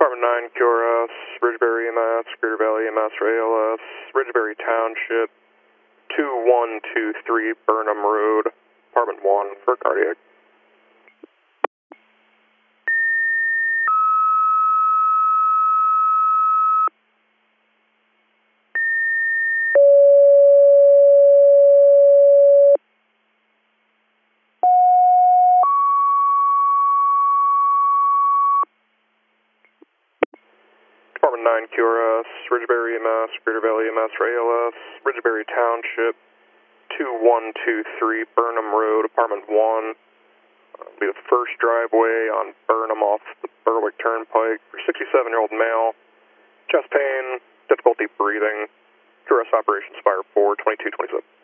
Department 9, QRS, Ridgeberry EMS, Greater Valley EMS for ALS, Ridgeberry Township, 2123 Burnham Road, Department 1 for cardiac. Department 9, QRS, Ridgeberry EMS, Greater Valley EMS for ALS, Ridgeberry Township, 2123 Burnham Road, Apartment 1. It'll be the first driveway on Burnham off the Berwick Turnpike for 67-year-old male. Chest pain, difficulty breathing. QRS Operations Fire 4, 2227.